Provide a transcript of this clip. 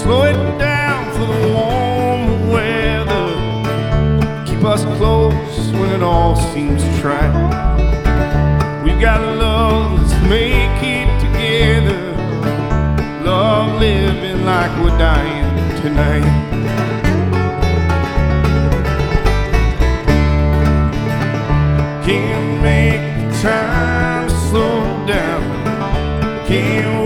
slow it down for the warm weather. Keep us close when it all seems trite. We've got love, let's make it together. Love living like we're dying tonight. Can't make the time slow down. Can't